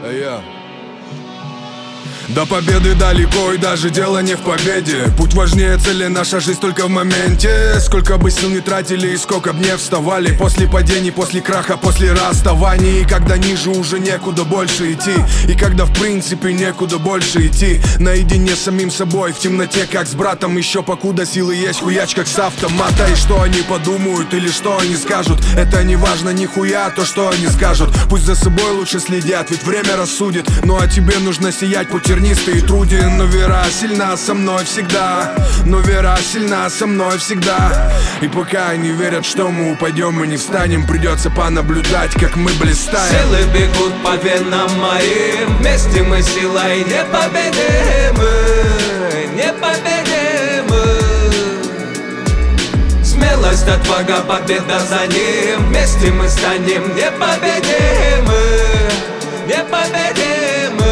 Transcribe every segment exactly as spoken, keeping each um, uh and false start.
Я. До победы далеко, и даже дело не в победе. Путь важнее цели, наша жизнь только в моменте. Сколько бы сил не тратили и сколько бы не вставали, после падений, после краха, после расставаний. И когда ниже уже некуда больше идти, и когда в принципе некуда больше идти. Наедине с самим собой, в темноте, как с братом. Еще покуда силы есть, хуяч как с автомата. И что они подумают или что они скажут, это не важно нихуя, то что они скажут. Пусть за собой лучше следят, ведь время рассудит. Ну а тебе нужно сиять, путь тернистый и труден. Но вера сильна со мной всегда, но вера сильна со мной всегда. И пока они верят, что мы упадем и не встанем, придется понаблюдать, как мы блистаем. Силы бегут по венам моим, вместе мы силой непобедимы, непобедимы. Смелость, отвага, победа за ним, вместе мы станем непобедимы, непобедимы.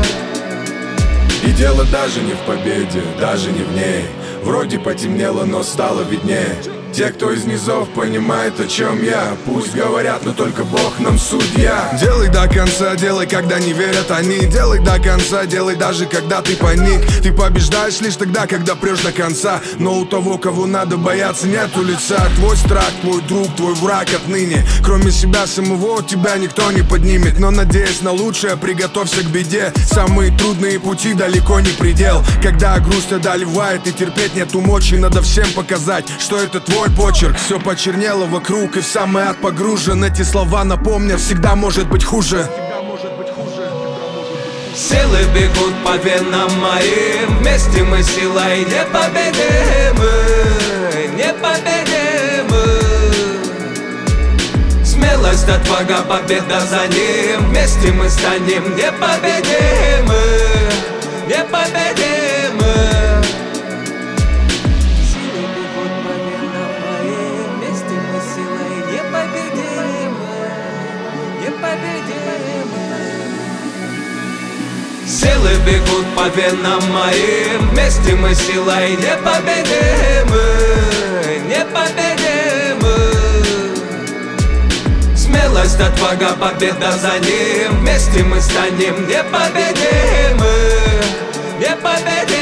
И дело даже не в победе, даже не в ней. Вроде потемнело, но стало виднее. Те, кто из низов, понимает, о чем я. Пусть говорят, но только Бог нам судья. Делай до конца, делай, когда не верят они. Делай до конца, делай даже когда ты паник. Ты побеждаешь лишь тогда, когда прешь до конца. Но у того, кого надо бояться, нету лица. Твой страх, твой друг, твой враг отныне. Кроме себя самого, тебя никто не поднимет. Но надеясь на лучшее, приготовься к беде. Самые трудные пути далеко не предел. Когда грусть одолевает и терпеть нету мочи, надо всем показать, что это твой почерк. Все почернело вокруг, и в самый ад погружен. Эти слова напомнят, всегда может быть хуже. Силы бегут по венам моим, вместе мы силой непобедимы, непобедимы. Смелость, отвага, победа за ним, вместе мы станем непобедимы, непобедимы. Силы бегут по венам моим, вместе мы силой непобедимы, непобедимы. Смелость, отвага, победа за ним, вместе мы станем непобедимы, непобедимы.